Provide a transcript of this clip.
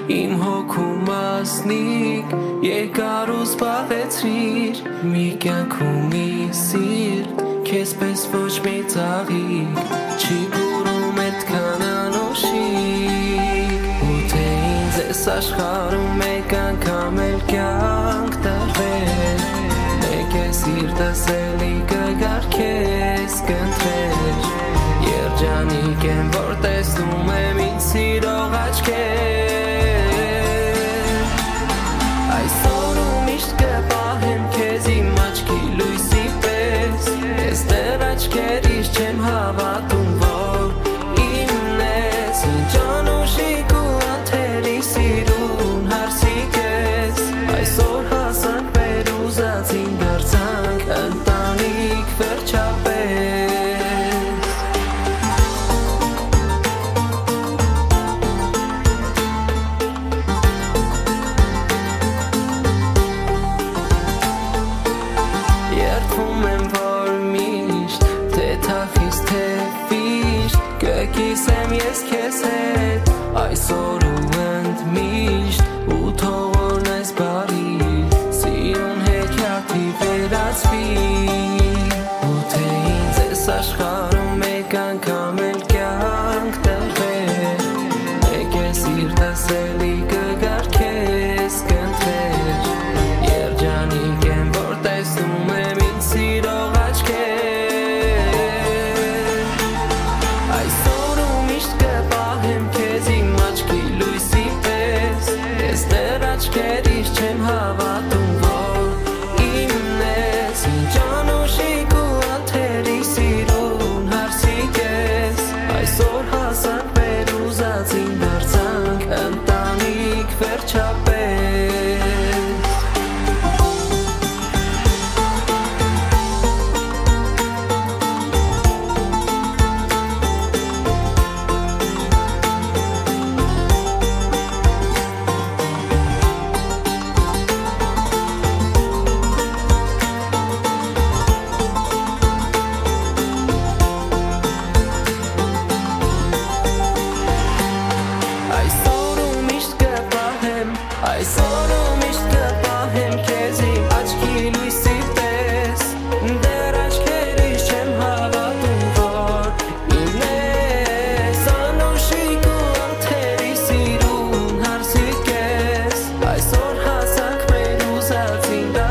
Իմ հոգում ասնիկ երկար ու սպաղեցրիր Մի կյանքում մի սիրտ Քեզ պես ոչ մի ծաղիկ Չի բուրում էդքան անոշիկ Ու թե ինձ ես աշխարում մեկ անգամ էլ կյանք տարվեր Մեկ է սիրտս էլի կգար քեզ կընտրեր Երջանիկ եմ որ տեսնում եմ ինձ սիրող աչքեր Այսօր ու միշտ կպահեմ քեզ իմ աչքի լույսի պես Ես դեռ աչքերիս չեմ հավատում որ իմն ես Ինչ անուշիկ ու անթերի սիրուն հարսիկ ես Այսօր հասանք մեր ուզածին դարձանք ընտանիք վերջապես Երդվում եմ որ միշտ թե թախիս թե վիշտ Կկիսեմ ես քեզ հետ այսօր ու ընդմիշտ Ու թողորնես բարի սիրուն հեքիաթի վերածվի Ու թե ինձ ես աշխարում մեկ անգամ էլ կյանք տրվեր Մեկ է սիրտս էլի կգար քեզ կընտրեր Երջանիկ եմ որ տեսնում եմ ինձ սիրող աչքեր Այսօր ու միշտ կպահեմ քեզ իմ աչքի լույսի պես Ես դեռ աչքերիս չեմ հավատում որ իմն ես Ինչ անուշիկ ու անթերի սիրուն հարսիկ ես Այսօր հասանք մեր ուզածին դարձանք ընտանիք վերջապես Այսօր ու միշտ կպահեմ քեզ իմ աչքի լույսի պես Դեռ աչքերիս չեմ հավատում որ իմն ես Անուշիկ ու անթերի սիրուն հարսիկ ես Այսօր հասանք մեր ուզածին